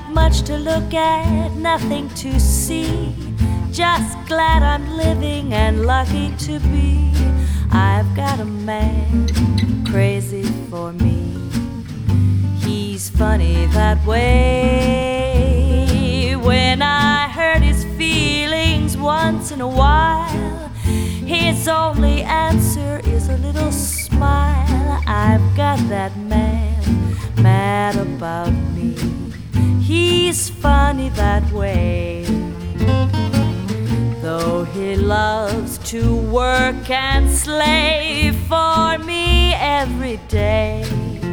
Not much to look at, nothing to see. Just glad I'm living and lucky to be. I've got a man crazy for me. He's funny that way. When I hurt his feelings once in a while, his only answer is a little smile. I've got that man mad about me. He's funny that way. Though he loves to work and slave for me every day,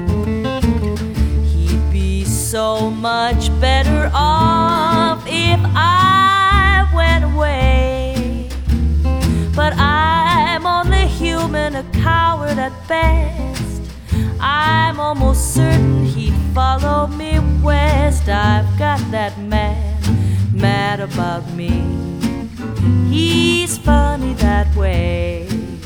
he'd be so much better off if I went away. But I'm only human, a coward at best. I'm almost certain he'd follow me west. I've got that man mad about me. He's funny that way.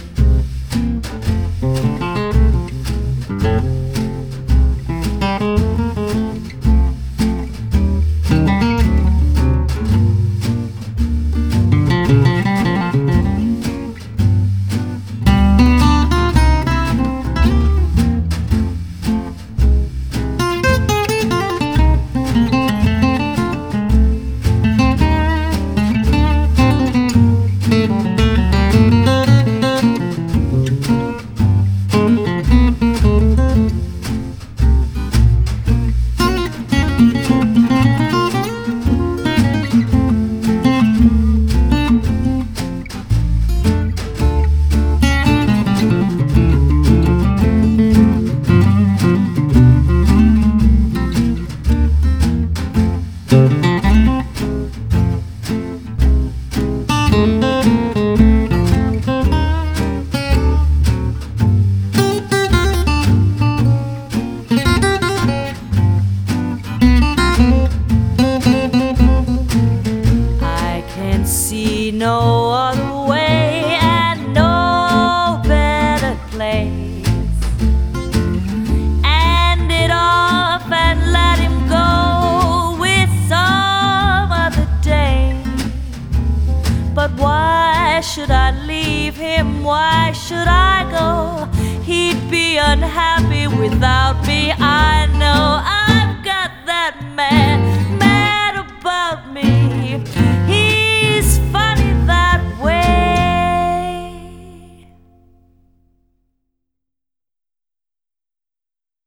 See no other way and no better place. End it off and let him go with some other day. But why should I leave him? Why should I go? He'd be unhappy without